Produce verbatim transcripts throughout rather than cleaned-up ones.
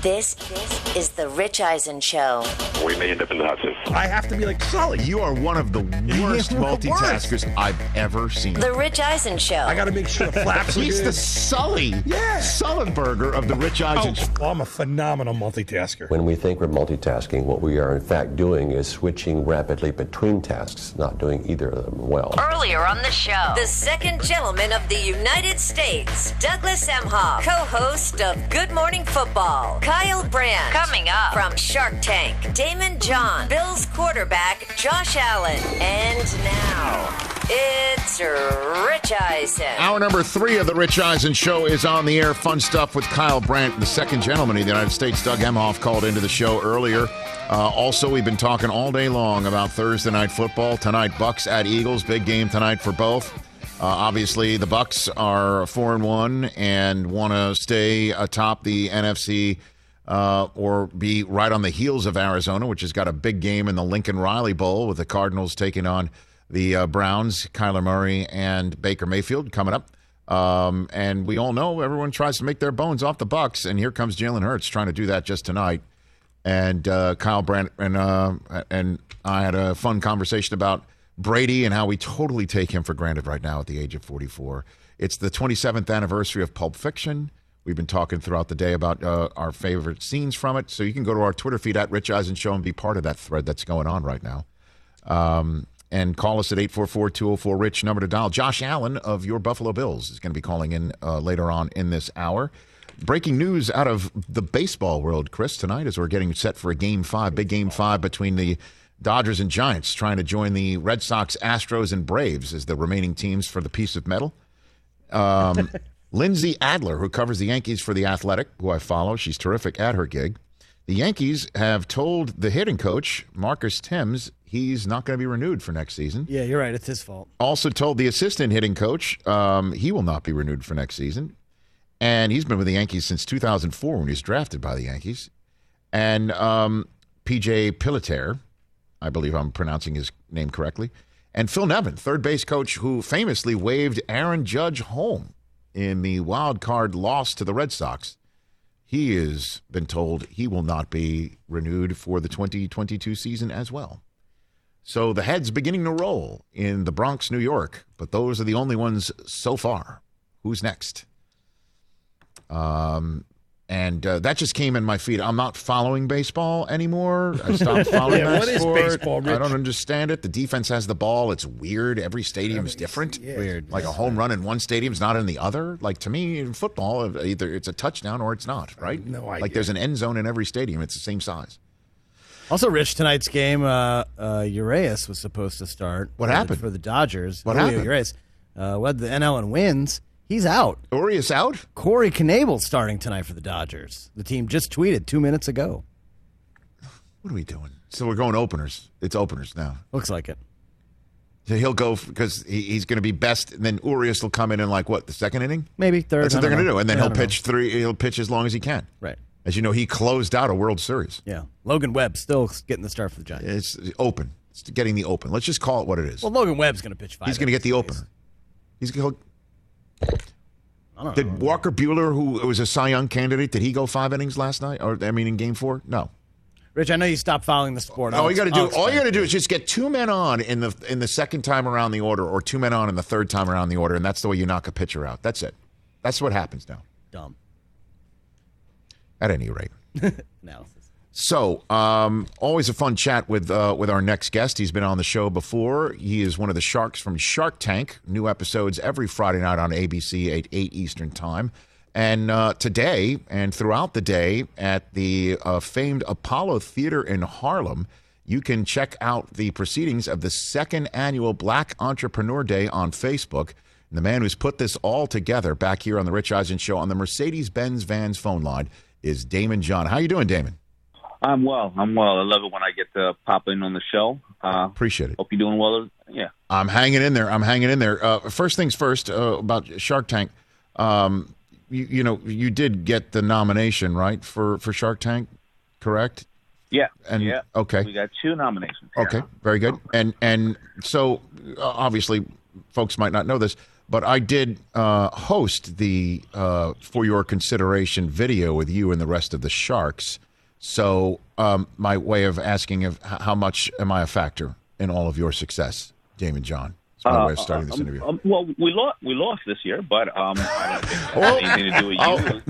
This is the Rich Eisen Show. We may end up in the hot seat. I have to be like Sully. You are one of the worst multitaskers I've ever seen. The Rich Eisen Show. I got to make sure the flaps are He's good. the Sully. Yeah. Sullenberger of the Rich Eisen Show. Oh, I'm a phenomenal multitasker. When we think we're multitasking, what we are in fact doing is switching rapidly between tasks, not doing either of them well. Earlier on the show, the second gentleman of the United States, Douglas Emhoff, co-host of Good Morning Football, Kyle Brandt. Coming up from Shark Tank, Damon John, Bills quarterback Josh Allen. And now, it's Rich Eisen. Hour number three of the Rich Eisen Show is on the air. Fun stuff with Kyle Brandt, the second gentleman of the United States. Doug Emhoff called into the show earlier. Uh, also, we've been talking all day long about Thursday night football. Tonight, Bucks at Eagles. Big game tonight for both. Uh, obviously, the Bucks are four and one and want to stay atop the N F C uh, or be right on the heels of Arizona, which has got a big game in the Lincoln Riley Bowl with the Cardinals taking on the uh, Browns, Kyler Murray and Baker Mayfield coming up. Um, and we all know everyone tries to make their bones off the Bucks, and here comes Jalen Hurts trying to do that just tonight. And uh, Kyle Brandt and uh, and I had a fun conversation about Brady and how we totally take him for granted right now at the age of forty-four. It's the twenty-seventh anniversary of Pulp Fiction. We've been talking throughout the day about uh, our favorite scenes from it. So you can go to our Twitter feed at Rich Eisen Show and be part of that thread that's going on right now. Um, and call us at eight four four, two oh four, RICH, number to dial. Josh Allen of your Buffalo Bills is going to be calling in uh, later on in this hour. Breaking news out of the baseball world, Chris, tonight as we're getting set for a game five, big game five between the Dodgers and Giants, trying to join the Red Sox, Astros, and Braves as the remaining teams for the piece of metal. Um, Lindsay Adler, who covers the Yankees for The Athletic, who I follow, she's terrific at her gig. The Yankees have told the hitting coach, Marcus Thames, he's not going to be renewed for next season. Yeah, you're right. It's his fault. Also told the assistant hitting coach um, he will not be renewed for next season. And he's been with the Yankees since two thousand four when he was drafted by the Yankees. And um, P J Pilitaire, I believe I'm pronouncing his name correctly, and Phil Nevin, third base coach who famously waved Aaron Judge home in the wild card loss to the Red Sox. He has been told he will not be renewed for the twenty twenty-two season as well. So the head's beginning to roll in the Bronx, New York, but those are the only ones so far. Who's next? Um, and uh, that just came in my feed. I'm not following baseball anymore. I stopped following yeah, that what sport. is baseball, Rich? I don't understand it. The defense has the ball. It's weird. Every stadium is different. Yeah. Weird. Like a home run in one stadium is not in the other. Like to me, in football, either it's a touchdown or it's not, right? No idea. Like there's an end zone in every stadium. It's the same size. Also, Rich, tonight's game, uh, uh, Urias was supposed to start. What for happened? The, for the Dodgers. What Julio happened? Urias uh, led the N L in wins. He's out. Urias out? Corey Knebel starting tonight for the Dodgers. The team just tweeted two minutes ago. What are we doing? So we're going openers. It's openers now. Looks like it. So he'll go because he, he's going to be best, and then Urias will come in in like what, the second inning? Maybe third. That's what I they're don't going to know. do, and then Yeah, I he'll don't pitch three. He'll pitch as long as he can. know. Right. As you know, he closed out a World Series. Yeah. Logan Webb still getting the start for the Giants. It's open. It's getting the open. Let's just call it what it is. Well, Logan Webb's going to pitch five. He's going to get the opener. He's going to. I don't Did know. Walker Buehler, who was a Cy Young candidate, did he go five innings last night? Or I mean, in Game Four? No. Rich, I know you stopped following the sport. All I'll you got to ex- do, I'll all you got to explain. do is just get two men on in the in the second time around the order, or two men on in the third time around the order, and that's the way you knock a pitcher out. That's it. That's what happens now. Dumb. At any rate. Analysis. So, um, always a fun chat with uh, with our next guest. He's been on the show before. He is one of the sharks from Shark Tank. New episodes every Friday night on A B C at eight Eastern Time. And uh, today and throughout the day at the uh, famed Apollo Theater in Harlem, you can check out the proceedings of the second annual Black Entrepreneur Day on Facebook. And the man who's put this all together back here on the Rich Eisen Show on the Mercedes-Benz Vans phone line is Damon John. How you doing, Damon? I'm well. I'm well. I love it when I get to pop in on the show. Uh, Appreciate it. Hope you're doing well. Yeah. I'm hanging in there. I'm hanging in there. Uh, first things first, uh, about Shark Tank. Um, you, you know, you did get the nomination, right, for, for Shark Tank, correct? Yeah. And yeah. okay. We got two nominations. Here. Okay, very good. And and so uh, obviously, folks might not know this, but I did uh, host the uh, For Your Consideration video with you and the rest of the Sharks. So um, my way of asking of how much am I a factor in all of your success, Damon John? It's my uh, way of starting this um, interview. Um, well, we lost. We lost this year, but um, I don't think it had anything to do with you. Oh.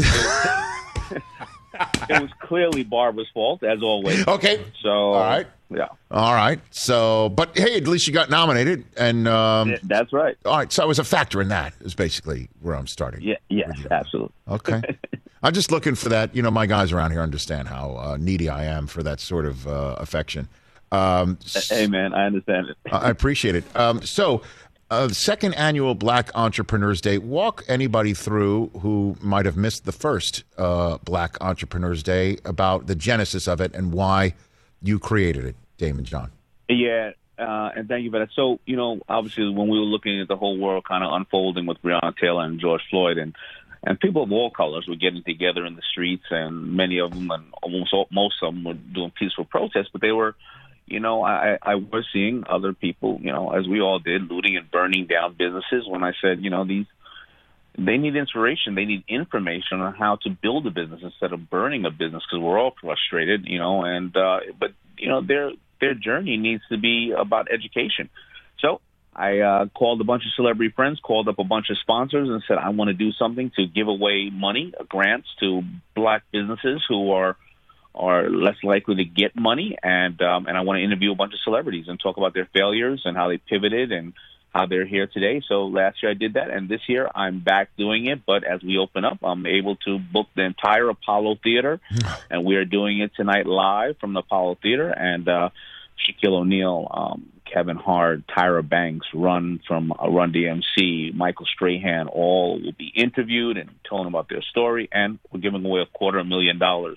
It, was, it was clearly Barbara's fault, as always. Okay. So all right. Yeah. All right. So, but hey, at least you got nominated, and um, yeah, that's right. All right. So I was a factor in that. Is basically where I'm starting. Yeah. Yes. Absolutely. Okay. I'm just looking for that. You know, my guys around here understand how uh, needy I am for that sort of uh, affection. Um, hey, man, I understand it. I appreciate it. Um, so, uh, second annual Black Entrepreneurs Day. Walk anybody through who might have missed the first uh, Black Entrepreneurs Day about the genesis of it and why you created it, Damon John. Yeah, uh, and thank you for that. So, you know, obviously when we were looking at the whole world kind of unfolding with Breonna Taylor and George Floyd, and And people of all colors were getting together in the streets, and many of them, and almost all, most of them, were doing peaceful protests. But they were, you know, I, I was seeing other people, you know, as we all did, looting and burning down businesses. When I said, you know, these, they need inspiration, they need information on how to build a business instead of burning a business, because we're all frustrated, you know. And uh, but you know, their their journey needs to be about education. So I uh, called a bunch of celebrity friends, called up a bunch of sponsors, and said, I want to do something to give away money, uh, grants to black businesses who are are less likely to get money. And um, and I want to interview a bunch of celebrities and talk about their failures and how they pivoted and how they're here today. So last year I did that, and this year I'm back doing it. But as we open up, I'm able to book the entire Apollo Theater, and we are doing it tonight live from the Apollo Theater. And uh, Shaquille O'Neal, um, Kevin Hart, Tyra Banks, Run from uh, Run D M C, Michael Strahan, all will be interviewed and telling about their story. And we're giving away a quarter of a million dollars,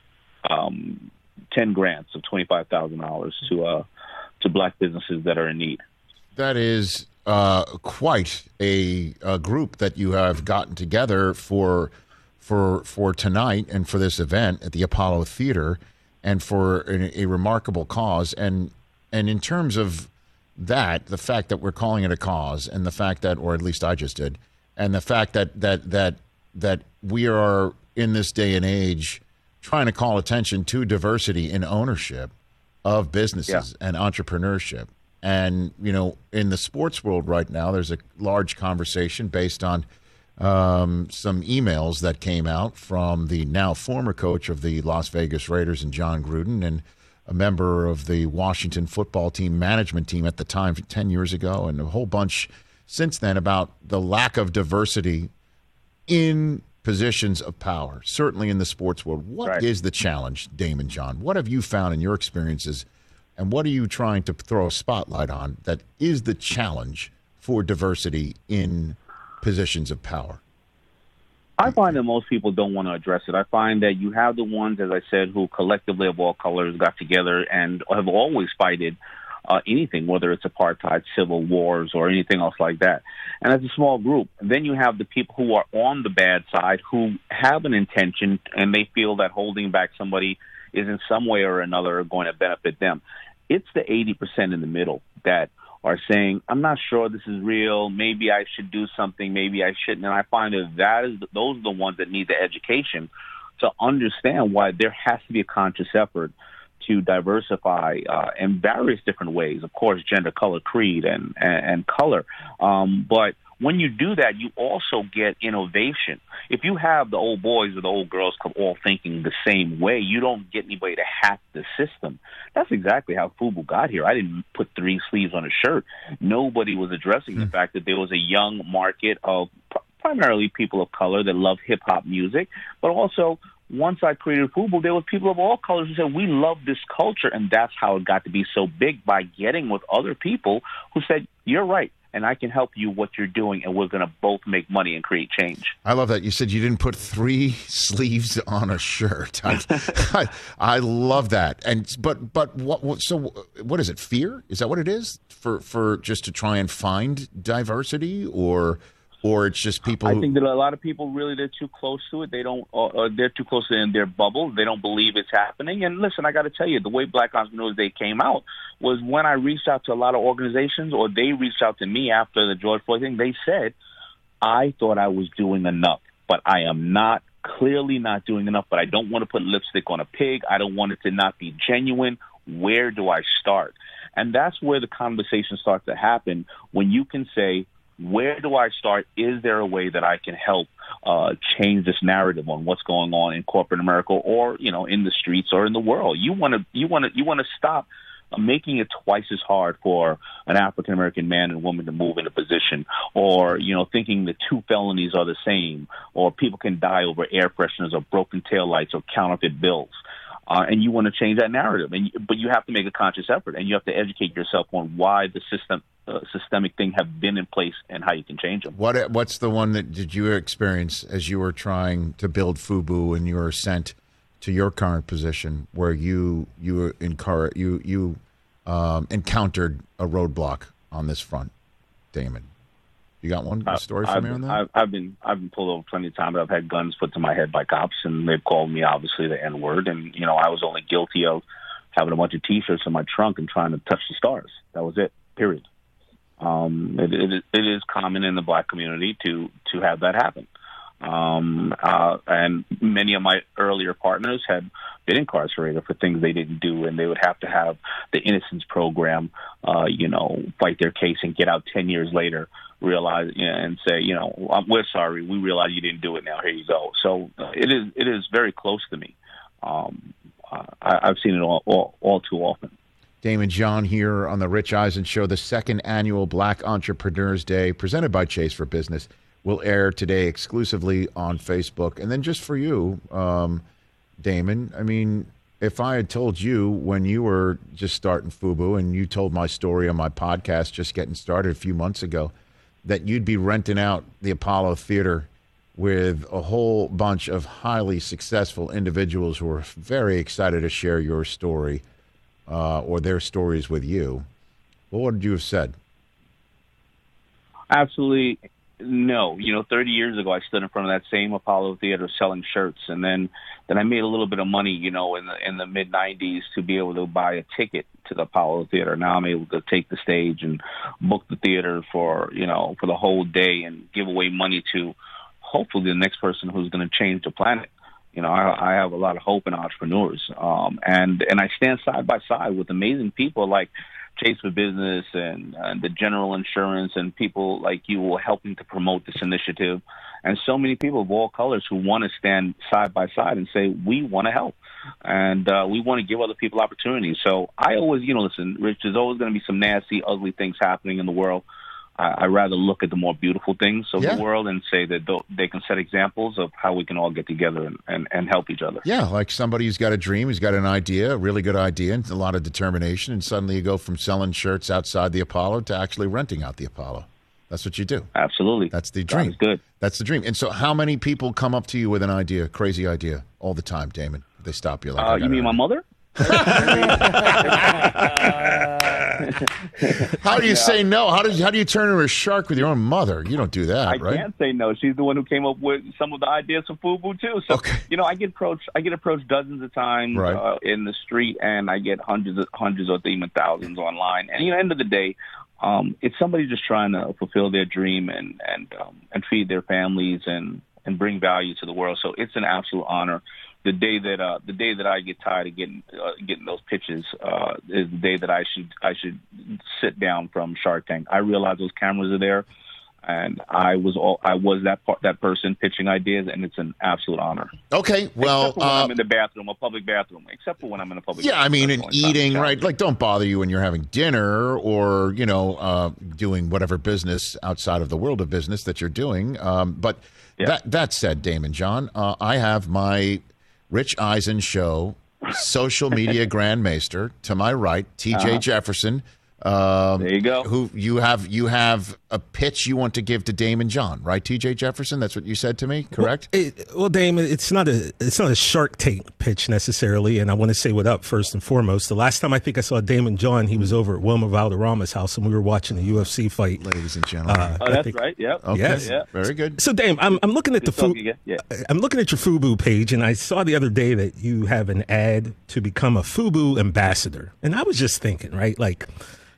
um, ten grants of twenty-five thousand dollars to uh, to black businesses that are in need. That is uh, quite a, a group that you have gotten together for for for tonight and for this event at the Apollo Theater, and for a, a remarkable cause. And and in terms of that, the fact that we're calling it a cause, and the fact that, or at least I just did, and the fact that that that that we are in this day and age trying to call attention to diversity in ownership of businesses yeah. and entrepreneurship. And, you know, in the sports world right now, there's a large conversation based on um, some emails that came out from the now former coach of the Las Vegas Raiders, and John Gruden, and a member of the Washington football team management team at the time, ten years ago, and a whole bunch since then, about the lack of diversity in positions of power, certainly in the sports world. What right. is the challenge, Damon John? What have you found in your experiences, and what are you trying to throw a spotlight on that is the challenge for diversity in positions of power? I find that most people don't want to address it. I find that you have the ones, as I said, who collectively of all colors got together and have always fighted uh, anything, whether it's apartheid, civil wars, or anything else like that. And that's a small group. And then you have the people who are on the bad side, who have an intention, and they feel that holding back somebody is in some way or another going to benefit them. It's the eighty percent in the middle that are saying, I'm not sure this is real, maybe I should do something, maybe I shouldn't. And I find that, that is, those are the ones that need the education to understand why there has to be a conscious effort to diversify uh, in various different ways. Of course, gender, color, creed, and, and, and color. Um, but when you do that, you also get innovation. If you have the old boys or the old girls club all thinking the same way, you don't get anybody to hack the system. That's exactly how FUBU got here. I didn't put three sleeves on a shirt. Nobody was addressing mm. the fact that there was a young market of primarily people of color that love hip-hop music, but also once I created FUBU, there were people of all colors who said, we love this culture, and that's how it got to be so big, by getting with other people who said, you're right, and I can help you what you're doing, and we're going to both make money and create change. I love that. You said you didn't put three sleeves on a shirt. I, I, I love that. And but but what, what so what is it? Fear? Is that what it is? For for just to try and find diversity, or or it's just people who... I think that a lot of people really, they're too close to it. They don't, uh, they're too close in their bubble. They don't believe it's happening. And listen, I got to tell you, the way Black Entrepreneurs Day came out was when I reached out to a lot of organizations, or they reached out to me after the George Floyd thing. They said, I thought I was doing enough, but I am not, clearly not doing enough, but I don't want to put lipstick on a pig. I don't want it to not be genuine. Where do I start? And that's where the conversation starts to happen, when you can say, where do I start? Is there a way that I can help uh, change this narrative on what's going on in corporate America, or, you know, in the streets or in the world? You want to, you want to, you want to stop making it twice as hard for an African American man and woman to move into position, or, you know, thinking the two felonies are the same, or people can die over air fresheners or broken taillights or counterfeit bills. Uh, and you want to change that narrative, and but you have to make a conscious effort, and you have to educate yourself on why the system, uh, systemic thing have been in place and how you can change them. What What's the one that did you experience as you were trying to build FUBU and you were sent to your current position, where you you were encour- you you um, encountered a roadblock on this front, Damon? You got one a story for I've, me on that? I've, I've been I've been pulled over plenty of times. I've had guns put to my head by cops, and they've called me obviously the N word. And you know, I was only guilty of having a bunch of T-shirts in my trunk and trying to touch the stars. That was it. Period. Um, it, it, it is common in the black community to to have that happen. Um, uh, and many of my earlier partners had been incarcerated for things they didn't do, and they would have to have the Innocence Program, uh, you know, fight their case and get out ten years later, realize, you know, and say, you know, we're sorry, we realize you didn't do it. Now here you go. So uh, it is it is very close to me. Um, I, I've seen it all, all all too often. Damon John here on the Rich Eisen Show. The second annual Black Entrepreneurs Day, presented by Chase for Business, will air today exclusively on Facebook. And then just for you, um, Damon, I mean, if I had told you when you were just starting FUBU, and you told my story on my podcast just getting started a few months ago, that you'd be renting out the Apollo Theater with a whole bunch of highly successful individuals who are very excited to share your story uh, or their stories with you, what would you have said? Absolutely no. You know, thirty years ago, I stood in front of that same Apollo Theater selling shirts, and then, then I made a little bit of money, you know, in the in the mid nineties to be able to buy a ticket to the Apollo Theater. Now I'm able to take the stage and book the theater for, you know, for the whole day and give away money to hopefully the next person who's going to change the planet. You know, I, I have a lot of hope in entrepreneurs, um, and and I stand side by side with amazing people like Chase for Business and, and the General Insurance, and people like you who are helping to promote this initiative, and so many people of all colors who want to stand side by side and say, we want to help, and uh, we want to give other people opportunities. So I always, you know, listen, Rich, there's always going to be some nasty, ugly things happening in the world. I rather look at the more beautiful things of yeah. the world and say that they can set examples of how we can all get together and, and, and help each other. Yeah, like somebody who's got a dream, who's got an idea, a really good idea, and a lot of determination, and suddenly you go from selling shirts outside the Apollo to actually renting out the Apollo. That's what you do. Absolutely. That's the dream. That's good. That's the dream. And so how many people come up to you with an idea, crazy idea, all the time, Damon? They stop you like, uh, you mean my mother? How do you say no? How do you, how do you turn her a shark with your own mother? You don't do that, I right? I can't say no. She's the one who came up with some of the ideas for FUBU too. So okay. you know, I get approached. I get approached dozens of times right. uh, in the street, and I get hundreds, of, hundreds, or even thousands online. And you know, at the end of the day, um, it's somebody just trying to fulfill their dream and and um, and feed their families and and bring value to the world. So it's an absolute honor. The day that uh, the day that I get tired of getting uh, getting those pitches uh, is the day that I should I should sit down from Shark Tank. I realize those cameras are there, and I was all I was that part, that person pitching ideas, and it's an absolute honor. Okay, well, except for when uh, I'm in the bathroom, a public bathroom, except for when I'm in a public. Yeah, bathroom. I mean, and eating, right? Like, don't bother you when you're having dinner or you know uh, doing whatever business outside of the world of business that you're doing. Um, but yeah. that that said, Damon John, uh, I have my Rich Eisen Show social media grandmaster to my right, T J uh-huh. Jefferson. Um, there you go. Who you have? You have a pitch you want to give to Damon John, right? T J Jefferson. That's what you said to me, correct? Well, it, well Damon, it's not a it's not a Shark Tank pitch necessarily, and I want to say what up first and foremost. The last time I think I saw Damon John, he was over at Wilmer Valderrama's house, and we were watching a U F C fight. Ladies and gentlemen, uh, oh, that's think, right. Yep. Okay. Yes. Yeah. Very good. So, Dame, I'm I'm looking at Just the FUBU. Yeah. I'm looking at your FUBU page, and I saw the other day that you have an ad to become a FUBU ambassador, and I was just thinking, right, like.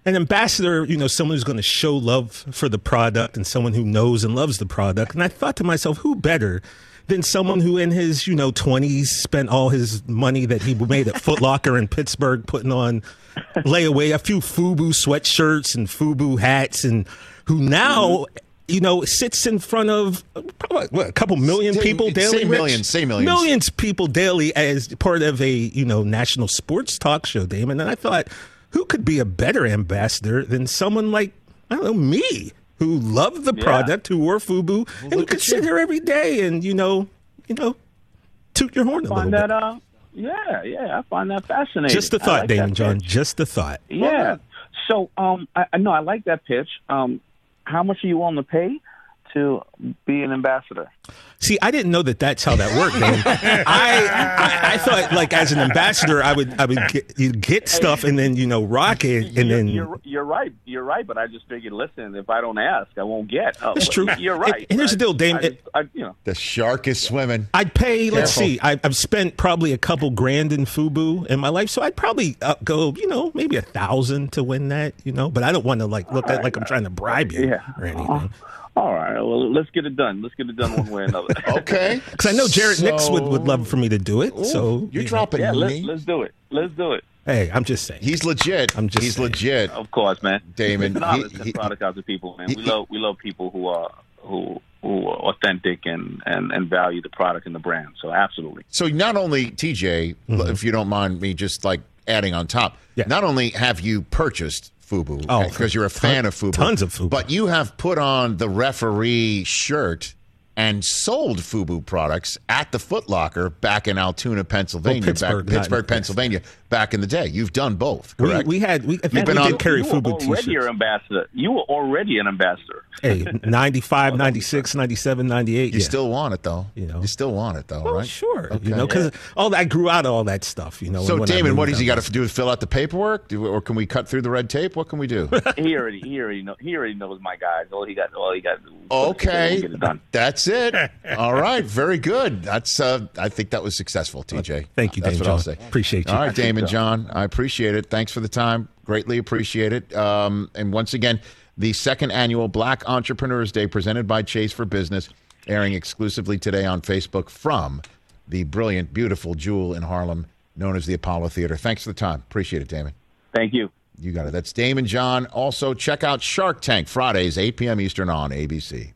an ambassador, you know, someone who's going to show love for the product and someone who knows and loves the product. And I thought to myself, who better than someone who in his, you know, twenties spent all his money that he made at Foot Locker in Pittsburgh putting on layaway a few FUBU sweatshirts and FUBU hats, and who now, you know, sits in front of probably, what, a couple million Say- people daily. say Rich? millions, say millions. Millions people daily as part of a, you know, national sports talk show, Damon. And I thought, who could be a better ambassador than someone like, I don't know, me, who loved the Yeah. product, who wore FUBU, and who look could at sit you. here every day and, you know, you know, toot your horn a little find bit. that, uh, yeah, yeah, I find that fascinating. Just a I thought, like Damon that John. pitch. Just a thought. Yeah. So, um, I, I know I like that pitch. Um, how much are you willing to pay to be an ambassador? See, I didn't know that that's how that worked, man. I, I I thought, like, as an ambassador, I would I would get, you get stuff and then, you know, rock it, and you're, then you're you're right. You're right. But I just figured, listen, if I don't ask, I won't get. Oh, That's true. You're right. And- and here's the deal, Dame. I, just, I, you know, The shark is swimming. I'd pay, let's Careful. see, I, I've spent probably a couple grand in FUBU in my life, so I'd probably uh, go, you know, maybe a thousand to win that, you know, but I don't want to, like, look at like I'm trying to bribe you Yeah. or anything. all right. Well, let's get it done. Let's get it done one way or another. Okay. Because I know Jared Nix would, So- would love for me to do it, so. You're you know. dropping Yeah, let's me. let's do it. Let's do it. Hey, I'm just saying. He's legit. I'm just He's saying. legit. Of course, man. Damon, No, he- let's he- get product out to people, man. he- We love we love people who are who who are authentic and, and, and value the product and the brand. So absolutely. So not only, T J, if you don't mind me just like adding on top, Mm-hmm. Yeah. not only have you purchased FUBU Oh, because you're a fan ton- of FUBU, tons of FUBU. but you have put on the referee shirt and sold FUBU products at the Foot Locker back in Altoona, Pennsylvania, Well, Pittsburgh, back, not- Pittsburgh, Pennsylvania, back in the day. You've done both, We, correct? we had, we, in fact, been we on- did carry you were FUBU already t-shirts. an ambassador. You were already an ambassador. Hey, ninety-five, ninety-six, ninety-seven, ninety-eight. you yeah. still want it, though. You know. You still want it, though, Well, right? sure. Okay. You know, because all that, I grew out of all that stuff. You know. So, when I Damon, what moved does he out got to do? Fill out the paperwork, do, or can we cut through the red tape? What can we do? he already he already know he already knows my guys. All he got all he got. to do is put it together Okay, and get it done. that's it. All right, very good. That's uh, I think that was successful, T J. Thank you, That's Dame what I'll John. say. Appreciate you. All right, Damon so. John, I appreciate it. Thanks for the time. Greatly appreciate it. Um, and once again, the second annual Black Entrepreneurs Day presented by Chase for Business, airing exclusively today on Facebook from the brilliant, beautiful Jewel in Harlem, known as the Apollo Theater. Thanks for the time. Appreciate it, Damon. Thank you. You got it. That's Damon John. Also, check out Shark Tank Fridays, eight p.m. Eastern on A B C.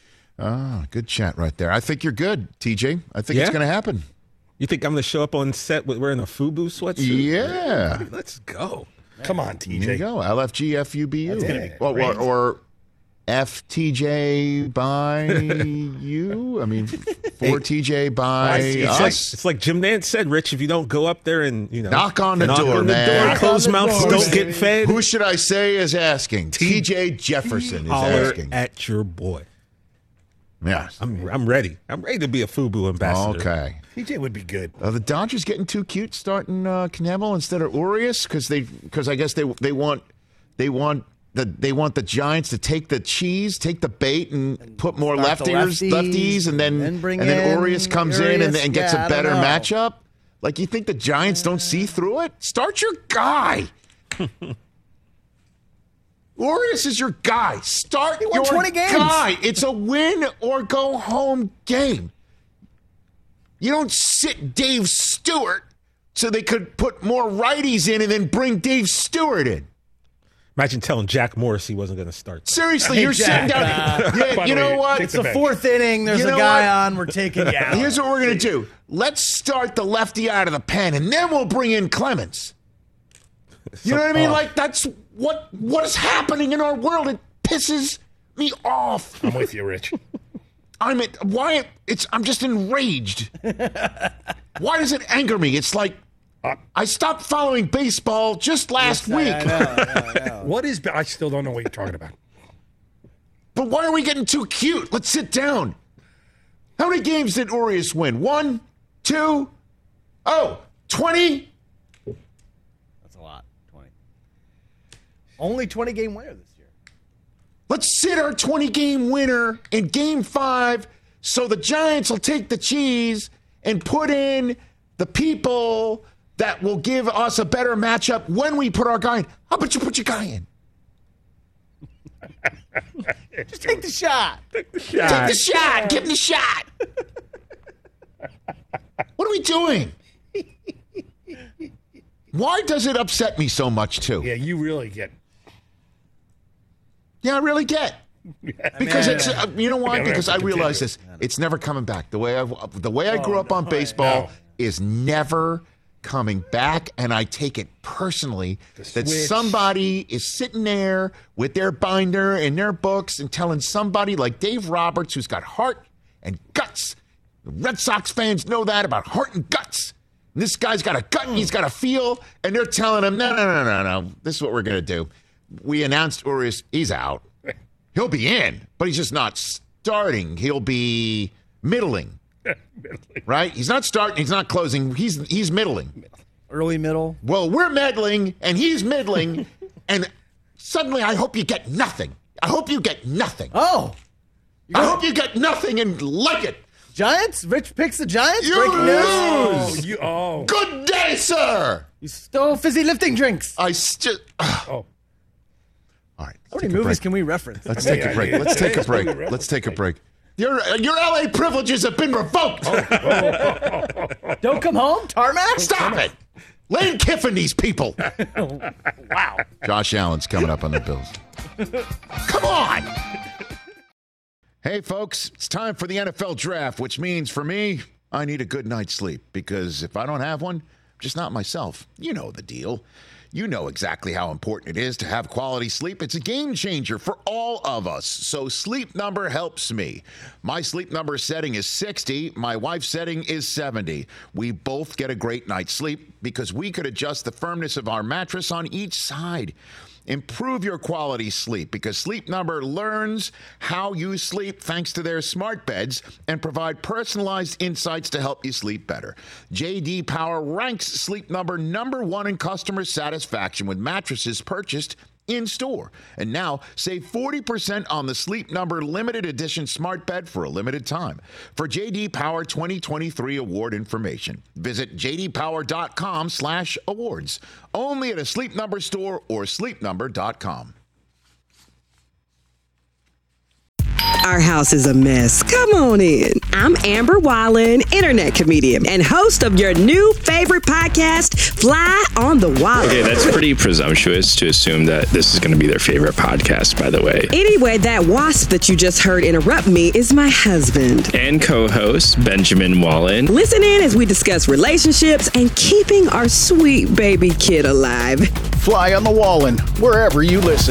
Ah, good chat right there. I think you're good, T J. I think it's Yeah? going to happen. You think I'm going to show up on set with wearing a FUBU sweatsuit? Yeah. Let's go. Come on, T There you J. go. L F G F U B U. That's gonna be Or, or, great. or F T J by you. I mean, for T J by see. It's like, us. it's like Jim Nance said, Rich, if you don't go up there and, you know. Knock on the knock door, on the man. door, Knock closed on the mouths door, don't baby. get fed. Who should I say is asking? T J Jefferson is Holler asking. at your boy. Yes. I'm I'm ready. I'm ready to be a FUBU ambassador. Okay. T J would be good. Are the Dodgers getting too cute starting uh, Knebel instead of Urias? Because they, because I guess they they want they want the they want the Giants to take the cheese, take the bait, and put more Start the leftiers, lefties, lefties, and then and and then bring then in Urias comes in and, Urias. and gets Yeah, a I don't better know. matchup. Like, you think the Giants don't see through it? Start your guy. Urias is your guy. Start won your twenty games. guy. It's a win or go home game. You don't sit Dave Stewart so they could put more righties in and then bring Dave Stewart in. Imagine telling Jack Morris he wasn't going to start. Seriously, Hey, you're Jack, sitting down. uh, yeah, by you the know way, what? take It's the bench. fourth inning. There's You a know guy what? on. We're taking you out. Here's what we're going to do. Let's start the lefty out of the pen, and then we'll bring in Clemens. You know what I mean? Oh. Like, that's what what is happening in our world. It pisses me off. I'm with you, Rich. I'm at, why it's I'm just enraged. Why does it anger me? It's like I stopped following baseball just last week. I know, I know. What is? I still don't know what you're talking about. But why are we getting too cute? Let's sit down. How many games did Urias win? One, two, oh, twenty? That's a lot. twenty. Only twenty game winner this year. Let's sit our twenty-game winner in game five so the Giants will take the cheese and put in the people that will give us a better matchup when we put our guy in. How about you put your guy in? Just take the shot. Take the shot. Take the shot. Give him the shot. What are we doing? Why does it upset me so much, too? Yeah, you really get. Yeah, I really get. Because I mean, it's, uh, you know why? Yeah, Because I continue. realize this. It's never coming back. The way I, the way I grew Oh, up on no. baseball No. is never coming back, and I take it personally The that switch. somebody is sitting there with their binder and their books and telling somebody like Dave Roberts, who's got heart and guts. The Red Sox fans know that about heart and guts. And this guy's got a gut and he's got a feel, and they're telling him, no, no, no, no, no. This is what we're going to do. We announced Urias, he's out. He'll be in, but he's just not starting. He'll be middling, right? He's not starting. He's not closing. He's he's middling. Early, middle. Well, we're meddling, and he's middling, and suddenly I hope you get nothing. I hope you get nothing. Oh, I hope you get nothing and like it. Giants? Rich picks the Giants? You Breaking news. Oh, lose. you, oh. Good day, sir. You stole fizzy lifting drinks. I still. Oh. All right. How let's many take a movies break. can we reference? Let's take a break. Let's take a break. Let's take a break. Your your L A privileges have been revoked. Don't come home, tarmac? Stop it. Lane Kiffin these people. Wow. Josh Allen's coming up on the Bills. Come on. Hey, folks, it's time for the N F L draft, which means for me, I need a good night's sleep because if I don't have one, I'm just not myself. You know the deal. You know exactly how important it is to have quality sleep. It's a game changer for all of us. So Sleep Number helps me. My Sleep Number setting is sixty. My wife's setting is seventy. We both get a great night's sleep because we could adjust the firmness of our mattress on each side. Improve your quality sleep because Sleep Number learns how you sleep thanks to their smart beds and provide personalized insights to help you sleep better. J D Power ranks Sleep Number number one in customer satisfaction with mattresses purchased in store. And now save forty percent on the Sleep Number limited edition smart bed for a limited time. For J D Power twenty twenty-three award information, visit j d power dot com slash awards. Only at a Sleep Number store or sleep number dot com. Our house is a mess. Come on in. I'm Amber Wallen, internet comedian and host of your new favorite podcast, Fly on the Wall. Okay, that's pretty presumptuous to assume that this is going to be their favorite podcast, by the way. Anyway, that wasp that you just heard interrupt me is my husband. And co-host Benjamin Wallen. Listen in as we discuss relationships and keeping our sweet baby kid alive. Fly on the Wallen, wherever you listen.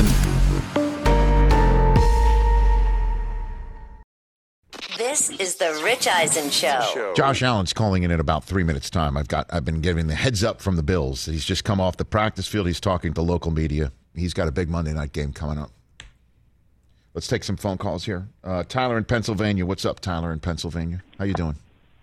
This is the Rich Eisen Show. Josh Allen's calling in in about three minutes' time. I've got I've been giving the heads up from the Bills. He's just come off the practice field. He's talking to local media. He's got a big Monday night game coming up. Let's take some phone calls here. Uh, Tyler in Pennsylvania. What's up, Tyler in Pennsylvania? How you doing?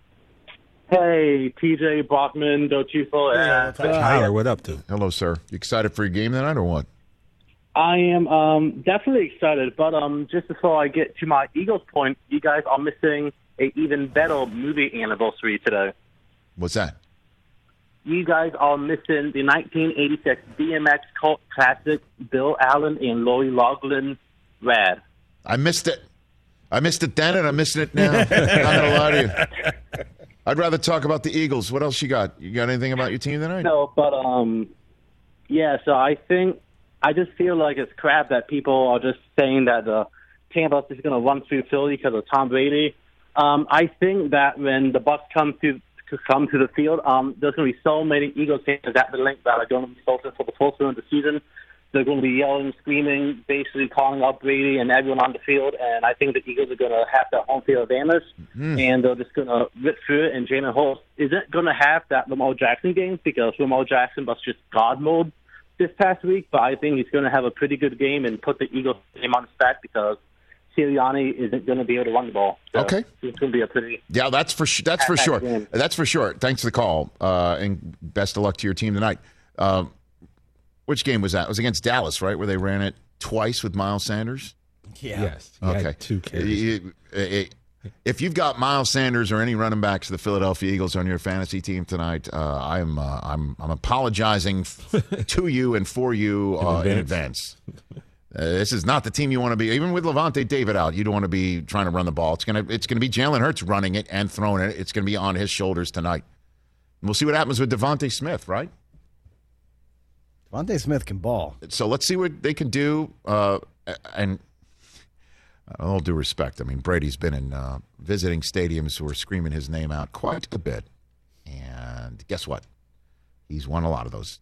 Hey, T J Bachman, Dochifo, and Tyler, what up, dude? Hello, sir. You excited for your game tonight or what? I am um, definitely excited, but um, just before I get to my Eagles point, you guys are missing a even better movie anniversary today. What's that? You guys are missing the nineteen eighty-six B M X cult classic Bill Allen and Lori Loughlin, Rad. I missed it. I missed it then, and I'm missing it now. I'm not gonna lie to you. I'd rather talk about the Eagles. What else you got? You got anything about your team tonight? No, but um, yeah. So I think I just feel like it's crap that people are just saying that the Tampa is going to run through Philly because of Tom Brady. Um, I think that when the Bucs come to come to the field, um, there's going to be so many Eagles fans at the link that are going to be salted for the first round of the season. They're going to be yelling, screaming, basically calling out Brady and everyone on the field. And I think the Eagles are going to have that home field advantage, mm. and they're just going to rip through it. And Jalen Hurts isn't going to have that Lamar Jackson game because Lamar Jackson was just God mode this past week. But I think he's going to have a pretty good game and put the Eagles game on his back because Sirianni isn't going to be able to run the ball. So okay, it's going to be a pretty yeah. That's for sh- that's for sure. Game. That's for sure. Thanks for the call, uh, and best of luck to your team tonight. Uh, which game was that? It was against Dallas, right, where they ran it twice with Miles Sanders. Yeah. Yes. Okay. Two carries. If you've got Miles Sanders or any running backs of the Philadelphia Eagles on your fantasy team tonight, uh, I'm uh, I'm I'm apologizing f- to you and for you uh, in advance. Uh, this is not the team you want to be. Even with Levante David out, you don't want to be trying to run the ball. It's gonna it's gonna be Jalen Hurts running it and throwing it. It's gonna be on his shoulders tonight. And we'll see what happens with Devontae Smith, right? Devontae Smith can ball. So let's see what they can do. Uh, and all due respect, I mean Brady's been in uh, visiting stadiums who are screaming his name out quite a bit. And guess what? He's won a lot of those.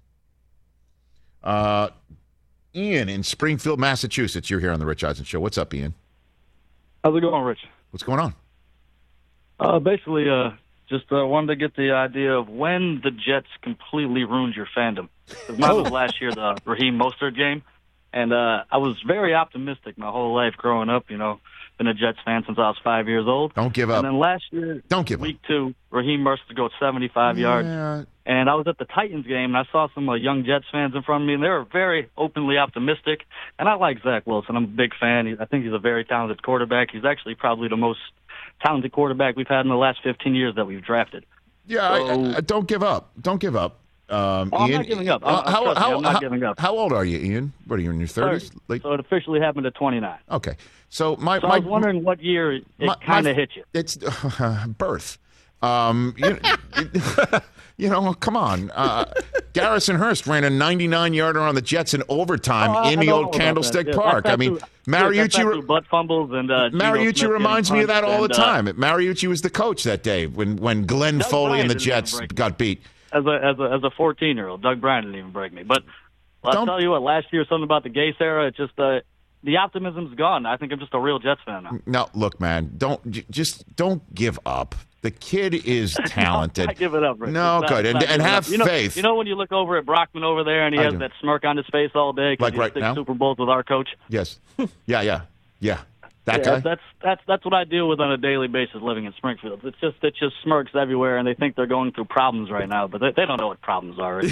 Uh. Ian in Springfield, Massachusetts. You're here on the Rich Eisen Show. What's up, Ian? How's it going, Rich? What's going on? Uh, basically, uh, just uh, wanted to get the idea of when the Jets completely ruined your fandom. Because mine was last year, the Raheem Mostert game. And uh, I was very optimistic my whole life growing up, you know. Been a Jets fan since I was five years old. Don't give up. And then last year, Don't give week up. two, Raheem Mostert go seventy-five yeah. yards. And I was at the Titans game, and I saw some uh, young Jets fans in front of me, and they were very openly optimistic. And I like Zach Wilson. I'm a big fan. He, I think he's a very talented quarterback. He's actually probably the most talented quarterback we've had in the last fifteen years that we've drafted. Yeah, so, I, I, don't give up. Don't give up. Um, oh, I'm Ian, not giving up. Uh, I'm, how, trust how, me, I'm not how, giving up. How old are you, Ian? What are you, in your thirties? Late? So it officially happened at twenty-nine. Okay. So my, so my I was wondering what year it kind of hit you. It's uh, birth. Um, you, you know, come on. Uh, Garrison Hurst ran a ninety-nine yarder on the Jets in overtime oh, in I the old yeah, Candlestick Park. I mean, through, Mariucci, butt fumbles and uh, Mariucci reminds me of that all and, the time. Uh, Mariucci was the coach that day when, when Glenn Doug Foley Bryant and the Jets got beat. As a as a as a fourteen-year-old, Doug Bryant didn't even break me. But well, I'll tell you what, last year something about the Gase era, it's just uh, the optimism's gone. I think I'm just a real Jets fan now. No, look, man, don't j- just don't give up. The kid is talented. no, give it up, Rick. No, not, good, and, and have you know, faith. You know when you look over at Brockman over there and he I has do. that smirk on his face all day because Like he's right six now? Super Bowls with our coach. Yes. Yeah, yeah, yeah. That yeah, guy. That's that's that's what I deal with on a daily basis living in Springfield. It's just it's just smirks everywhere, and they think they're going through problems right now, but they, they don't know what problems are.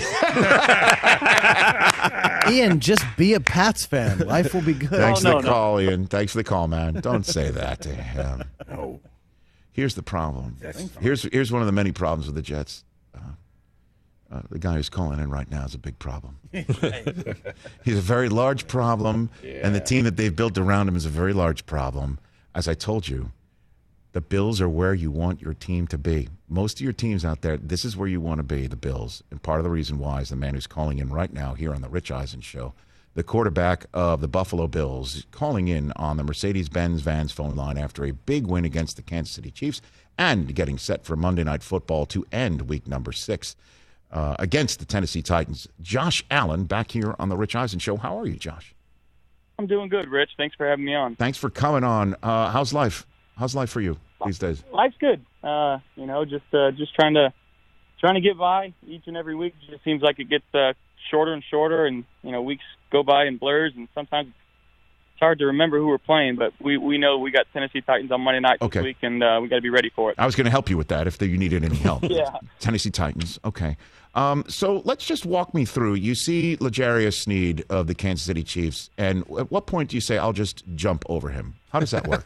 Ian, just be a Pats fan. Life will be good. Thanks oh, for no, the no. call, Ian. Thanks for the call, man. Don't say that to him. No. Here's the problem. Here's here's one of the many problems with the Jets. Uh, uh, the guy who's calling in right now is a big problem. He's a very large problem, yeah. And the team that they've built around him is a very large problem. As I told you, the Bills are where you want your team to be. Most of your teams out there, this is where you want to be, the Bills. And part of the reason why is the man who's calling in right now here on the Rich Eisen Show, the quarterback of the Buffalo Bills, calling in on the Mercedes-Benz Vans phone line after a big win against the Kansas City Chiefs and getting set for Monday Night Football to end week number six uh, against the Tennessee Titans. Josh Allen back here on the Rich Eisen Show. How are you, Josh? I'm doing good, Rich. Thanks for having me on. Thanks for coming on. Uh, how's life? How's life for you these days? Life's good. Uh, you know, just uh, just trying to trying to get by each and every week. It just seems like it gets uh, shorter and shorter, and you know, weeks go by in blurs, and sometimes it's hard to remember who we're playing. But we, we know we got Tennessee Titans on Monday night Okay. this week, and uh, we got to be ready for it. I was going to help you with that if you needed any help. Yeah. Tennessee Titans. Okay. Um, so let's just walk me through. You see L'Jarius Sneed of the Kansas City Chiefs, and at what point do you say, I'll just jump over him? How does that work?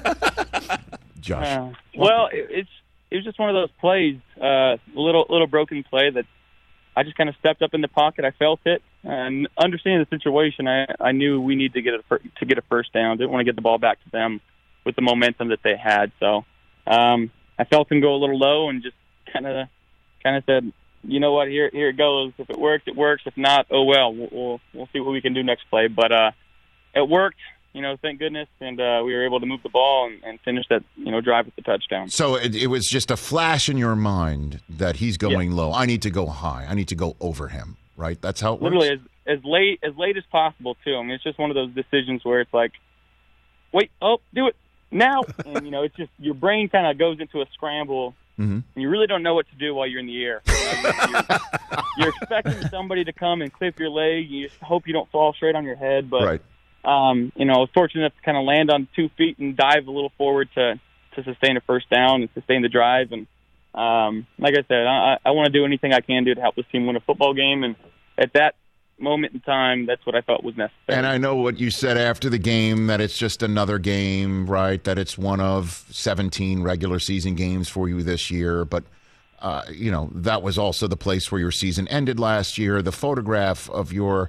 Josh. Uh, well, it, it's it was just one of those plays, uh, a little little broken play that I just kind of stepped up in the pocket. I felt it, and understanding the situation, I, I knew we needed to get a fir- to get a first down. Didn't want to get the ball back to them with the momentum that they had. So um, I felt him go a little low, and just kind of kind of said, you know what, here here it goes. If it works, it works. If not, oh well. We'll we'll, we'll see what we can do next play. But uh, it worked. You know, thank goodness, and uh, we were able to move the ball and, and finish that, you know, drive with the touchdown. So it, it was just a flash in your mind that he's going Yeah. low. I need to go high. I need to go over him, right? That's how it works? Literally, as, as late as late as possible, too. I mean, it's just one of those decisions where it's like, wait, oh, do it now. And, you know, it's just your brain kind of goes into a scramble, Mm-hmm. and you really don't know what to do while you're in the air. You know, you're, you're expecting somebody to come and clip your leg. You just hope you don't fall straight on your head, but... Right. Um, you know, I was fortunate enough to kind of land on two feet and dive a little forward to, to sustain a first down and sustain the drive. And um, like I said, I, I want to do anything I can do to help this team win a football game. And at that moment in time, that's what I felt was necessary. And I know what you said after the game, that it's just another game, right? That it's one of seventeen regular season games for you this year. But, uh, you know, that was also the place where your season ended last year. The photograph of your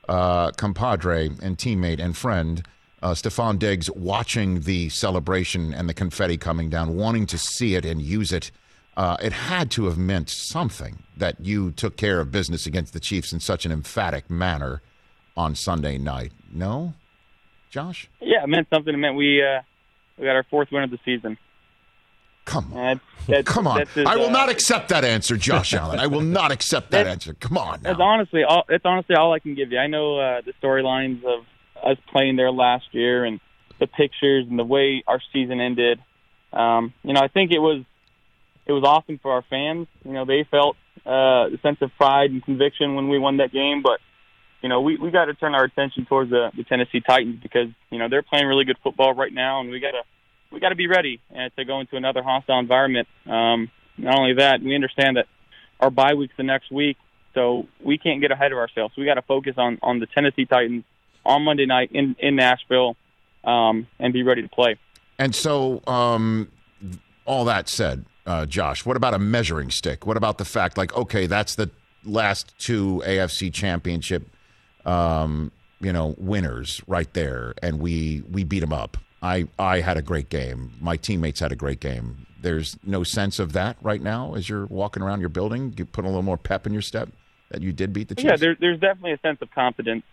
uh, compadre and teammate and friend, uh, Stefon Diggs, watching the celebration and the confetti coming down, wanting to see it and use it. Uh, it had to have meant something that you took care of business against the Chiefs in such an emphatic manner on Sunday night. No, Josh? Yeah, it meant something. It meant we uh, we got our fourth win of the season. Come on. Uh, that's, Come on. That's his, I will uh, not accept that answer, Josh Allen. I will not accept that answer. Come on now. That's honestly all, that's honestly all I can give you. I know uh, the storylines of us playing there last year and the pictures and the way our season ended. Um, you know, I think it was it was awesome for our fans. You know, they felt uh, a sense of pride and conviction when we won that game. But, you know, we, we got to turn our attention towards the, the Tennessee Titans because, you know, they're playing really good football right now, and we got to we got to be ready uh, to go into another hostile environment. Um, not only that, we understand that our bye week's the next week, so we can't get ahead of ourselves. We got to focus on, on the Tennessee Titans on Monday night in, in Nashville um, and be ready to play. And so, um, all that said, uh, Josh, what about a measuring stick? What about the fact, like, okay, that's the last two A F C championship, um, you know, winners right there, and we we beat them up. I, I had a great game. My teammates had a great game. There's no sense of that right now as you're walking around your building? You put a little more pep in your step that you did beat the Chiefs? Yeah, there, there's definitely a sense of confidence.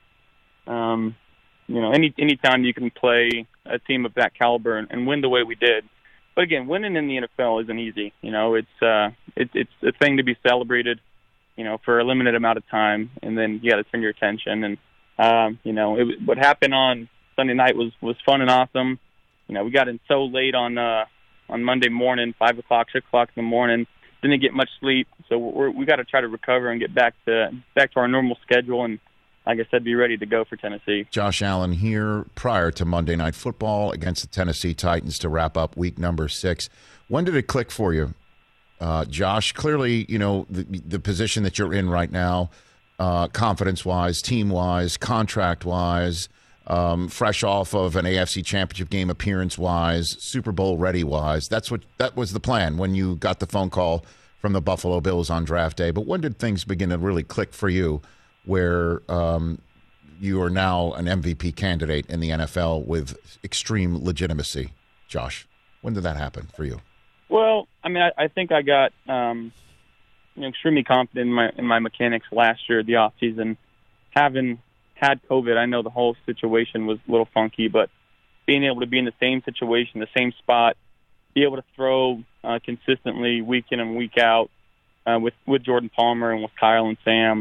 Um, you know, any any time you can play a team of that caliber and, and win the way we did. But again, winning in the N F L isn't easy. You know, it's uh, it, it's a thing to be celebrated, you know, for a limited amount of time, and then you got to turn your attention. And um, you know, it, what happened on Sunday night was, was fun and awesome. You know, we got in so late on uh, on Monday morning, five o'clock, six o'clock in the morning. Didn't get much sleep, so we're, we got to try to recover and get back to back to our normal schedule. And like I said, be ready to go for Tennessee. Josh Allen here prior to Monday Night Football against the Tennessee Titans to wrap up week number six. When did it click for you, uh, Josh? Clearly, you know, the, the position that you're in right now, uh, confidence-wise, team-wise, contract-wise, um, fresh off of an A F C Championship game appearance-wise, Super Bowl ready-wise. That's what that was the plan when you got the phone call from the Buffalo Bills on draft day. But when did things begin to really click for you where um, you are now an M V P candidate in the N F L with extreme legitimacy, Josh? When did that happen for you? Well, I mean, I, I think I got um, you know, extremely confident in my in my mechanics last year, the off season. Having had COVID, I know the whole situation was a little funky, but being able to be in the same situation, the same spot, be able to throw uh, consistently week in and week out uh, with with Jordan Palmer and with Kyle and Sam.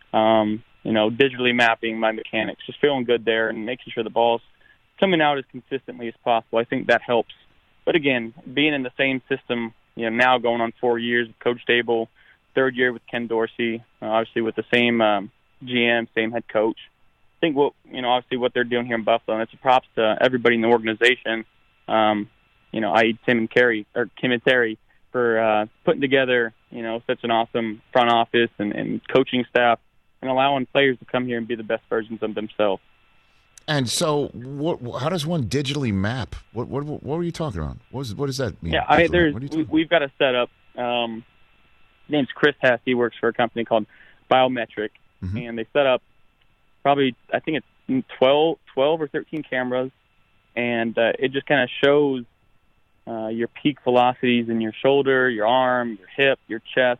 Um, you know, digitally mapping my mechanics, just feeling good there and making sure the ball's coming out as consistently as possible. I think that helps. But again, being in the same system, you know, now going on four years with Coach Dable, third year with Ken Dorsey, uh, obviously with the same um, G M, same head coach. I think what, you know, obviously what they're doing here in Buffalo, and it's a props to everybody in the organization, um, you know, that is. Tim and Kerry, or Kim and Terry, for uh, putting together, you know, such an awesome front office and, and coaching staff, and allowing players to come here and be the best versions of themselves. And so, what, how does one digitally map? What what what were you talking about? What, was, what does that mean? Yeah, I, there's we, we've got a setup. Um, his name's Chris Hess. He works for a company called Biometric, mm-hmm. and they set up probably I think it's twelve, twelve or thirteen cameras, and uh, it just kind of shows uh, your peak velocities in your shoulder, your arm, your hip, your chest.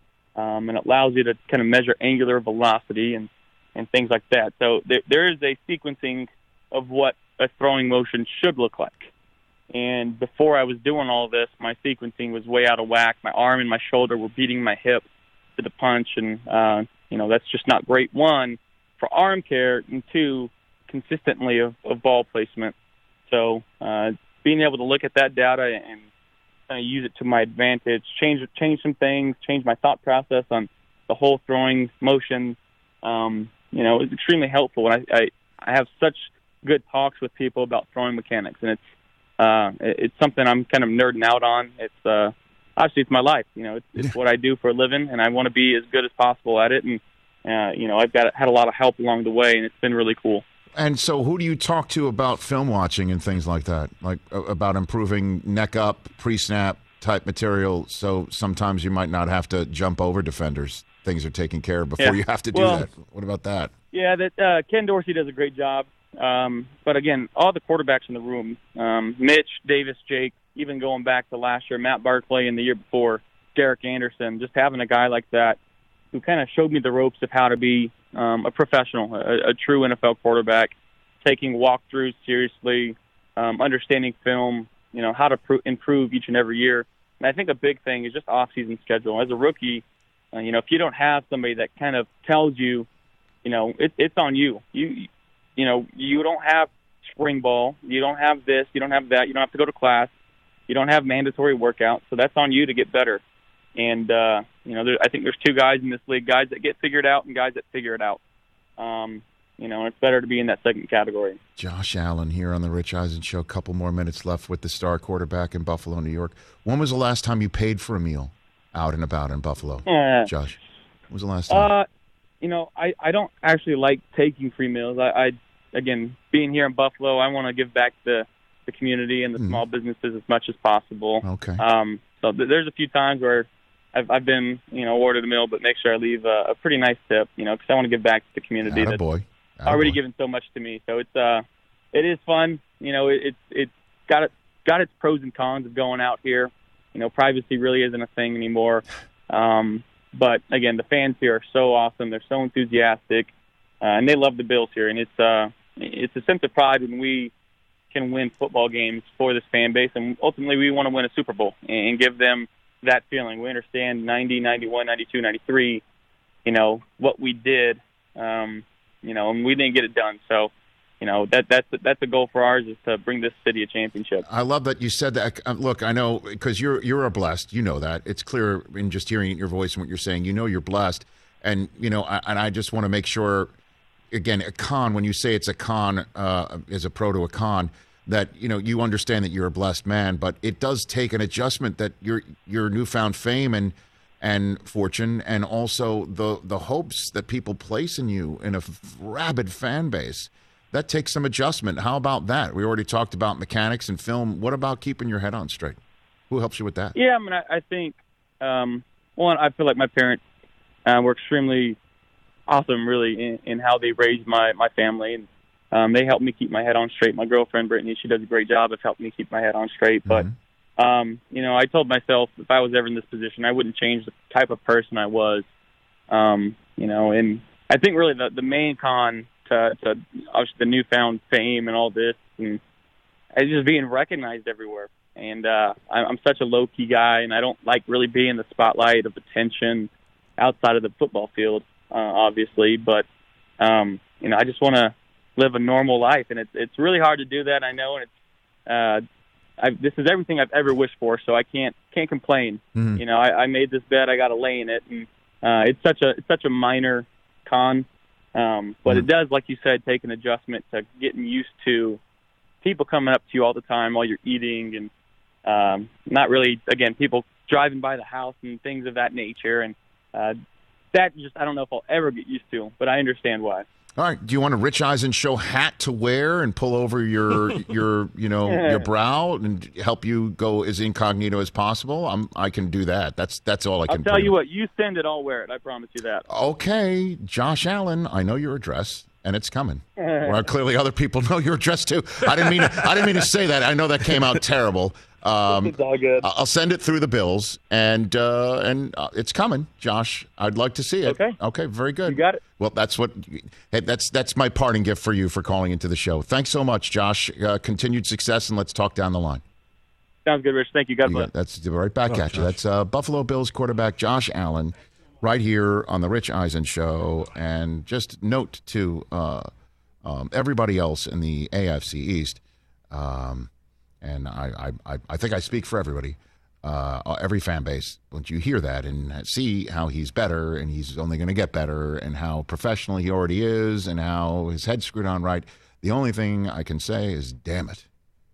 Um, and it allows you to kind of measure angular velocity and, and things like that. So there, there is a sequencing of what a throwing motion should look like. And before I was doing all this, my sequencing was way out of whack. My arm and my shoulder were beating my hip to the punch, and uh, you know that's just not great. One, for arm care, and two, consistently of, of ball placement. So uh, being able to look at that data and kind of use it to my advantage, change change some things, change my thought process on the whole throwing motion. Um, you know, it's extremely helpful. And I, I, I have such good talks with people about throwing mechanics, and it's uh, it's something I'm kind of nerding out on. It's uh, obviously it's my life. You know, it's, it's what I do for a living, and I want to be as good as possible at it. And uh, you know, I've got had a lot of help along the way, and it's been really cool. And so who do you talk to about film watching and things like that? Like uh, about improving neck up, pre-snap type material, so sometimes you might not have to jump over defenders things are taken care of before Yeah. you have to do Well, that. What about that? Yeah, that uh, Ken Dorsey does a great job. Um, but again, all the quarterbacks in the room, um, Mitch, Davis, Jake, even going back to last year, Matt Barkley, and the year before, Derek Anderson, just having a guy like that who kind of showed me the ropes of how to be um, a professional, a, a true N F L quarterback, taking walkthroughs seriously, um, understanding film, you know, how to pro- improve each and every year. And I think a big thing is just off-season schedule. As a rookie, uh, you know, if you don't have somebody that kind of tells you, you know, it, it's on you. You, you know, you don't have spring ball. You don't have this. You don't have that. You don't have to go to class. You don't have mandatory workouts. So that's on you to get better. And, uh, you know, there, I think there's two guys in this league, guys that get figured out and guys that figure it out. Um, you know, and it's better to be in that second category. Josh Allen here on the Rich Eisen Show. A couple more minutes left with the star quarterback in Buffalo, New York. When was the last time you paid for a meal out and about in Buffalo, Uh, Josh? When was the last time? Uh, you know, I, I don't actually like taking free meals. I, I again, being here in Buffalo, I want to give back to the community and the Mm. small businesses as much as possible. Okay. Um, so th- there's a few times where I've, I've been, you know, ordered a meal, but make sure I leave a, a pretty nice tip, you know, because I want to give back to the community that's Attaboy. already Attaboy. given so much to me. So it's uh, it is fun. You know, it, it's it's got it got its pros and cons of going out here. You know, privacy really isn't a thing anymore. Um, but again, the fans here are so awesome. They're so enthusiastic, uh, and they love the Bills here. And it's uh, it's a sense of pride when we can win football games for this fan base, and ultimately we want to win a Super Bowl and, and give them that feeling. We understand ninety, ninety-one, ninety-two, ninety-three, you know, what we did, um, you know, and we didn't get it done. So, you know, that that's that's a goal for ours, is to bring this city a championship. I love that you said that. Uh, Look, I know because you're you're a blessed. You know that. It's clear in just hearing your voice and what you're saying. You know you're blessed, and you know, I, and I just want to make sure. Again, a con. When you say it's a con, uh, as a pro to a con, that you know you understand that you're a blessed man, but it does take an adjustment that your your newfound fame and and fortune, and also the the hopes that people place in you in a rabid fan base. That takes some adjustment. How about that? We already talked about mechanics and film. What about keeping your head on straight? Who helps you with that? Yeah, I mean, I, I think, um, one, I feel like my parents uh, were extremely awesome, really, in, in how they raised my, my family. And um, they helped me keep my head on straight. My girlfriend, Brittany, she does a great job of helping me keep my head on straight. But, Mm-hmm. um, you know, I told myself if I was ever in this position, I wouldn't change the type of person I was. Um, you know, and I think really the, the main con to, to obviously the newfound fame and all this, and it's just being recognized everywhere. And uh, I'm, I'm such a low-key guy, and I don't like really being in the spotlight of attention outside of the football field, uh, obviously. But, um, you know, I just want to live a normal life, and it's it's really hard to do that, I know. And it's uh, I, this is everything I've ever wished for, so I can't can't complain. Mhm. You know, I, I made this bed, I got to lay in it, and uh, it's such a it's such a minor con. Um, but it does, like you said, take an adjustment to getting used to people coming up to you all the time while you're eating, and um, not really, again, people driving by the house and things of that nature. And uh, that just, I don't know if I'll ever get used to, but I understand why. All right. Do you want a Rich Eisen Show hat to wear and pull over your your you know your brow and help you go as incognito as possible? I'm I can do that. That's that's all I I'll can. tell pretty you much- what, you send it, I'll wear it. I promise you that. Okay, Josh Allen, I know your address, and it's coming. Well, clearly, other people know your address too. I didn't mean to, I didn't mean to say that. I know that came out terrible. Um, It's all good. I'll send it through the bills, and uh, and uh, it's coming, Josh. I'd like to see it. Okay. Okay. Very good. You got it. Well, that's what. Hey, that's that's my parting gift for you for calling into the show. Thanks so much, Josh. Uh, continued success, and let's talk down the line. Sounds good, Rich. Thank you. God You bless. got- that's right back Oh, at you. Josh. That's uh, Buffalo Bills quarterback Josh Allen, right here on the Rich Eisen Show. And just note to uh, um, everybody else in the A F C East, um, and I, I, I- I think I speak for everybody, uh, every fan base. Once you hear that and see how he's better, and he's only going to get better, and how professional he already is, and how his head's screwed on right, the only thing I can say is, damn it.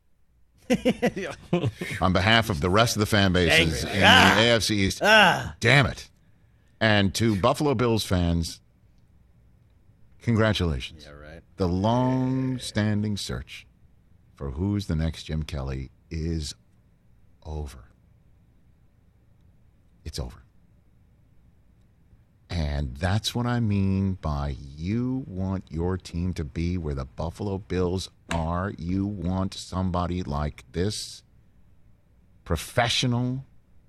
On behalf of the rest of the fan bases Angry. in Ah. the A F C East, Ah. damn it. And to Buffalo Bills fans, congratulations. Yeah, right. The long-standing search for who's the next Jim Kelly is over. It's over. And that's what I mean by you want your team to be where the Buffalo Bills are. You want somebody like this professional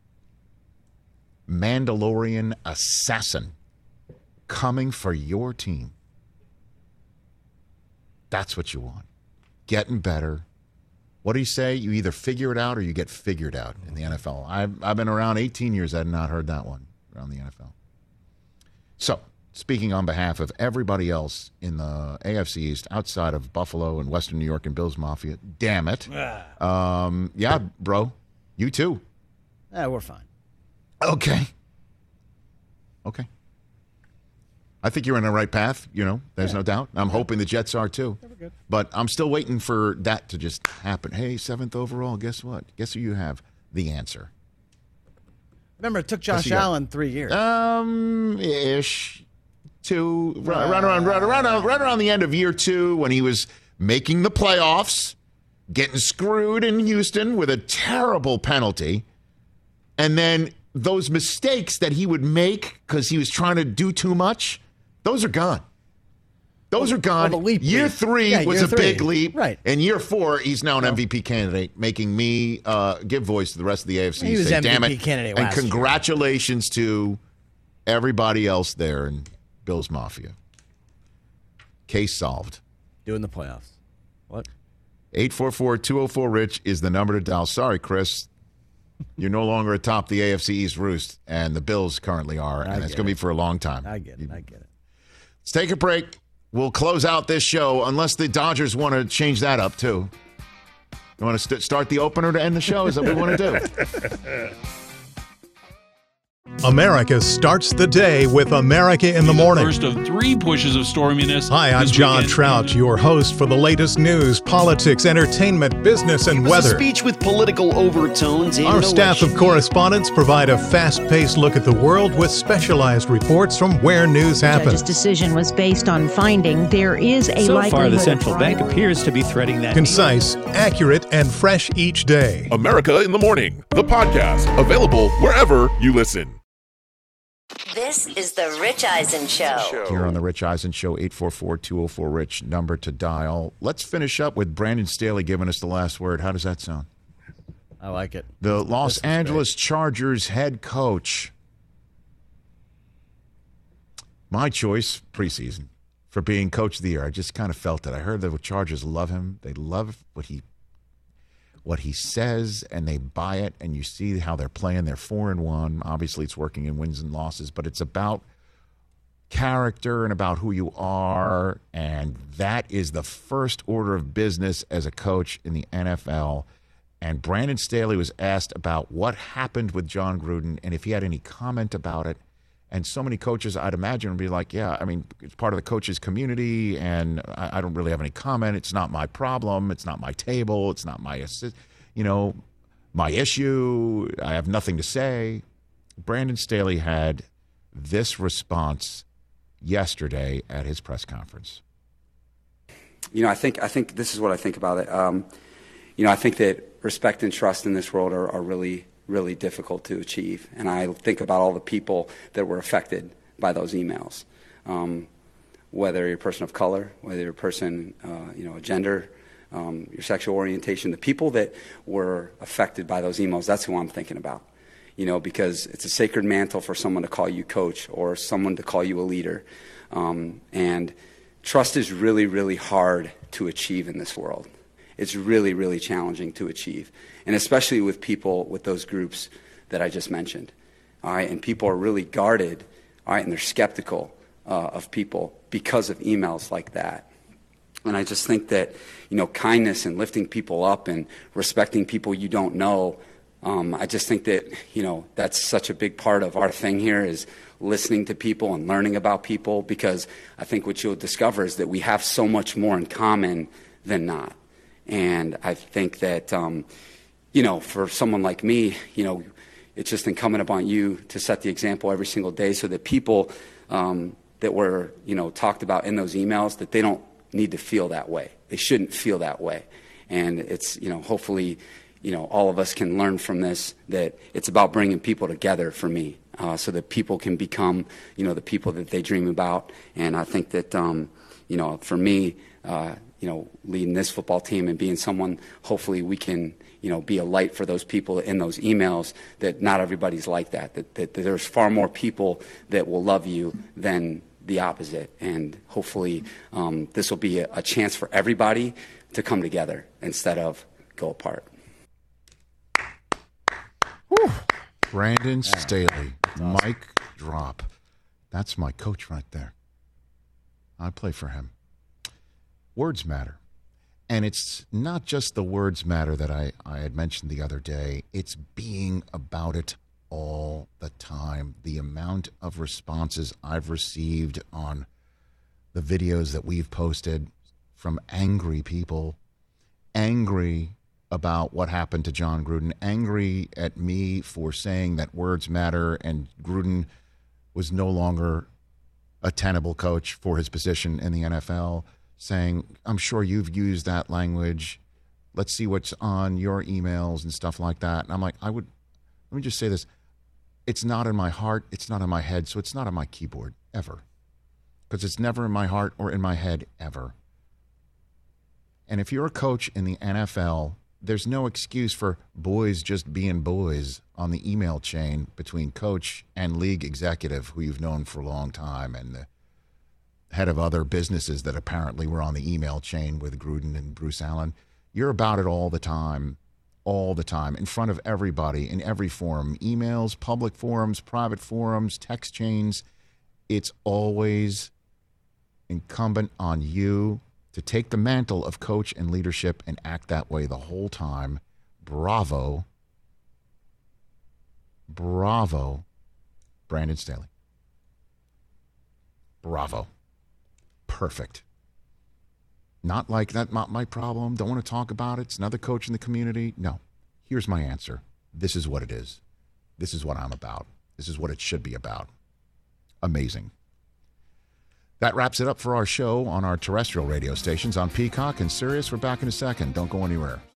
Mandalorian assassin coming for your team. That's what you want. Getting better. What do you say? You either figure it out or you get figured out in the N F L. I've, I've been around eighteen years. I had not heard that one around the N F L. So, speaking on behalf of everybody else in the A F C East, outside of Buffalo and Western New York and Bills Mafia, damn it. Um, yeah, bro, you too. Yeah, we're fine. Okay. Okay. I think you're on the right path, you know, there's yeah. no doubt. I'm yeah. hoping the Jets are too. Good. But I'm still waiting for that to just happen. Hey, seventh overall, guess what? Guess who you have? The answer. Remember, it took Josh Allen three years. Um, ish. Two, uh, right, right, around, right, around, right around the end of year two when he was making the playoffs, getting screwed in Houston with a terrible penalty. And then those mistakes that he would make because he was trying to do too much, those are gone. Those are gone. Well, leap, year leap. three yeah, was year a three. big leap. Right. And year four, he's now an well, M V P candidate, making me uh, give voice to the rest of the A F C. He was say, M V P damn it. candidate and last congratulations year. to everybody else there in Bills Mafia. Case solved. Doing the playoffs. What? eight four four, two oh four, RICH is the number to dial. Sorry, Chris. You're no longer atop the A F C East roost, and the Bills currently are, and it's going to be for a long time. I get it. I get it. Let's take a break. We'll close out this show, unless the Dodgers want to change that up, too. You want to st- start the opener to end the show? Is that what we want to do? America starts the day with America in the Morning. The first of three pushes of storminess. Hi, I'm John weekend. Trout, your host for the latest news, politics, entertainment, business, and it was weather. A speech with political overtones. Our staff of correspondents provide a fast-paced look at the world with specialized reports from where news happens. The judge's decision was based on finding there is a so likelihood. So far, the central bank appears to be threading that. Concise, accurate, and fresh each day. America in the Morning, the podcast, available wherever you listen. This is the Rich Eisen Show. Here on the Rich Eisen Show, eight four four, two oh four, RICH, number to dial. Let's finish up with Brandon Staley giving us the last word. How does that sound? I like it. The Los Angeles great. Chargers head coach. My choice preseason for being coach of the year. I just kind of felt it. I heard the Chargers love him. They love what he what he says, and they buy it, and you see how they're playing. They're four and one. Obviously, it's working in wins and losses, but it's about character and about who you are, and that is the first order of business as a coach in the N F L. And Brandon Staley was asked about what happened with John Gruden and if he had any comment about it. And so many coaches, I'd imagine, would be like, yeah, I mean, it's part of the coaches' community, and I, I don't really have any comment. It's not my problem. It's not my table. It's not my, assist, you know, my issue. I have nothing to say. Brandon Staley had this response yesterday at his press conference. You know, I think I think this is what I think about it. Um, you know, I think that respect and trust in this world are, are really really difficult to achieve. And I think about all the people that were affected by those emails, um, whether you're a person of color, whether you're a person, uh, you know, a gender, um, your sexual orientation, the people that were affected by those emails, that's who I'm thinking about. You know, because it's a sacred mantle for someone to call you coach or someone to call you a leader. Um, and trust is really, really hard to achieve in this world. It's really, really challenging to achieve, and especially with people with those groups that I just mentioned. All right, and people are really guarded, all right, and they're skeptical uh, of people because of emails like that. And I just think that, you know, kindness and lifting people up and respecting people you don't know, um, I just think that, you know, that's such a big part of our thing here is listening to people and learning about people, because I think what you'll discover is that we have so much more in common than not. And I think that, um, you know, for someone like me, you know, it's just incumbent upon you to set the example every single day so that people um, that were, you know, talked about in those emails, that they don't need to feel that way. They shouldn't feel that way. And it's, you know, hopefully, you know, all of us can learn from this, that it's about bringing people together for me. uh, so that people can become, you know, the people that they dream about. And I think that, um, you know, for me, uh, you know, leading this football team and being someone, hopefully we can, you know, be a light for those people in those emails, that not everybody's like that, that, that, that there's far more people that will love you than the opposite. And hopefully um, this will be a, a chance for everybody to come together instead of go apart. Whew. Brandon Staley, awesome. Mic drop. That's my coach right there. I play for him. Words matter. And it's not just the words matter that I, I had mentioned the other day. It's being about it all the time. The amount of responses I've received on the videos that we've posted from angry people, angry about what happened to John Gruden, angry at me for saying that words matter and Gruden was no longer a tenable coach for his position in the N F L, saying, I'm sure you've used that language. Let's see what's on your emails and stuff like that. And I'm like, I would, let me just say this. It's not in my heart. It's not in my head. So it's not on my keyboard ever, because it's never in my heart or in my head ever. And if you're a coach in the N F L, there's no excuse for boys just being boys on the email chain between coach and league executive who you've known for a long time and the head of other businesses that apparently were on the email chain with Gruden and Bruce Allen. You're about it all the time, all the time, in front of everybody, in every forum, emails, public forums, private forums, text chains. It's always incumbent on you to take the mantle of coach and leadership and act that way the whole time. Bravo. Bravo, Brandon Staley. Bravo. Perfect. Not like, that's not my problem. Don't want to talk about it. It's another coach in the community. No. Here's my answer. This is what it is. This is what I'm about. This is what it should be about. Amazing. That wraps it up for our show on our terrestrial radio stations on Peacock and Sirius. We're back in a second. Don't go anywhere.